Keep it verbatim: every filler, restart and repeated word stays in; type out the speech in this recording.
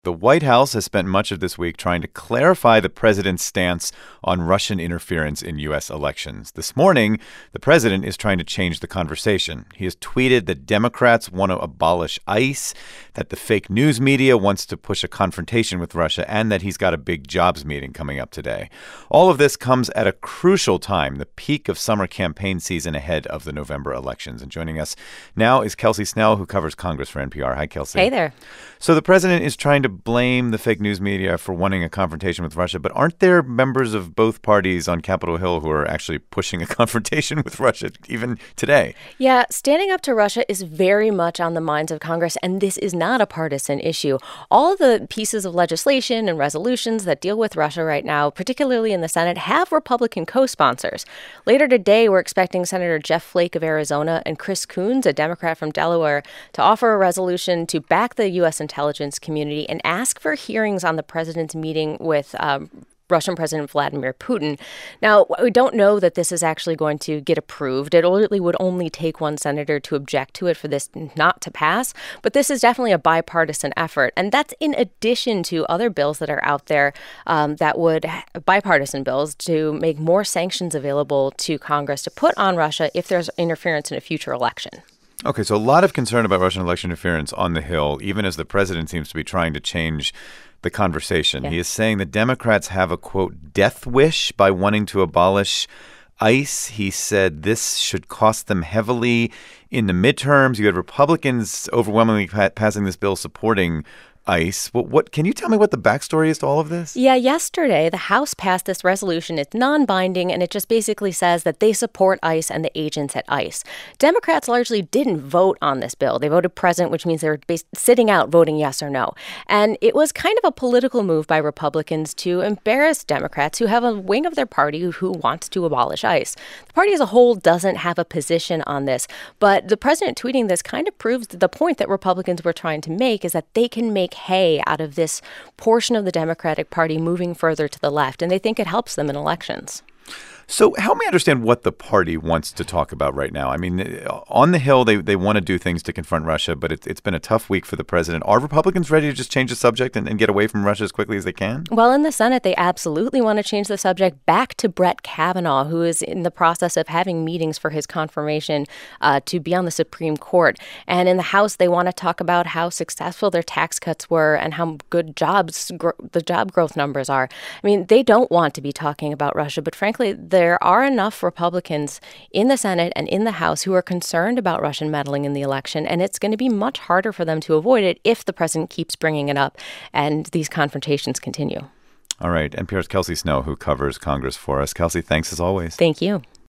The White House has spent much of this week trying to clarify the president's stance on Russian interference in U S elections. This morning, the president is trying to change the conversation. He has tweeted that Democrats want to abolish ICE, that the fake news media wants to push a confrontation with Russia, and that he's got a big jobs meeting coming up today. All of this comes at a crucial time, the peak of summer campaign season ahead of the November elections. And joining us now is Kelsey Snell, who covers Congress for N P R. Hi, Kelsey. Hey there. So the president is trying to blame the fake news media for wanting a confrontation with Russia, but aren't there members of both parties on Capitol Hill who are actually pushing a confrontation with Russia even today? Yeah, standing up to Russia is very much on the minds of Congress, and this is not a partisan issue. All of the pieces of legislation and resolutions that deal with Russia right now, particularly in the Senate, have Republican co-sponsors. Later today, we're expecting Senator Jeff Flake of Arizona and Chris Coons, a Democrat from Delaware, to offer a resolution to back the U S intelligence community and ask for hearings on the president's meeting with um, Russian President Vladimir Putin. Now, we don't know that this is actually going to get approved. It really would only take one senator to object to it for this not to pass. But this is definitely a bipartisan effort. And that's in addition to other bills that are out there um, that would, bipartisan bills, to make more sanctions available to Congress to put on Russia if there's interference in a future election. Okay, so a lot of concern about Russian election interference on the Hill, even as the president seems to be trying to change the conversation. Yeah. He is saying that Democrats have a, quote, death wish by wanting to abolish ICE. He said this should cost them heavily in the midterms. You had Republicans overwhelmingly pa- passing this bill supporting ICE. What, what can you tell me what the backstory is to all of this? Yeah, yesterday, the House passed this resolution. It's non-binding, and it just basically says that they support ICE and the agents at ICE. Democrats largely didn't vote on this bill. They voted present, which means they were bas- sitting out voting yes or no. And it was kind of a political move by Republicans to embarrass Democrats who have a wing of their party who wants to abolish ICE. The party as a whole doesn't have a position on this, but the president tweeting this kind of proves the point that Republicans were trying to make, is that they can make hay out of this portion of the Democratic Party moving further to the left, and they think it helps them in elections. So help me understand what the party wants to talk about right now. I mean, on the Hill, they, they want to do things to confront Russia, but it, it's been a tough week for the president. Are Republicans ready to just change the subject and, and get away from Russia as quickly as they can? Well, in the Senate, they absolutely want to change the subject back to Brett Kavanaugh, who is in the process of having meetings for his confirmation uh, to be on the Supreme Court. And in the House, they want to talk about how successful their tax cuts were and how good jobs gr- the job growth numbers are. I mean, they don't want to be talking about Russia, but frankly, the there are enough Republicans in the Senate and in the House who are concerned about Russian meddling in the election, and it's going to be much harder for them to avoid it if the president keeps bringing it up and these confrontations continue. All right. N P R's Kelsey Snell, who covers Congress for us. Kelsey, thanks as always. Thank you.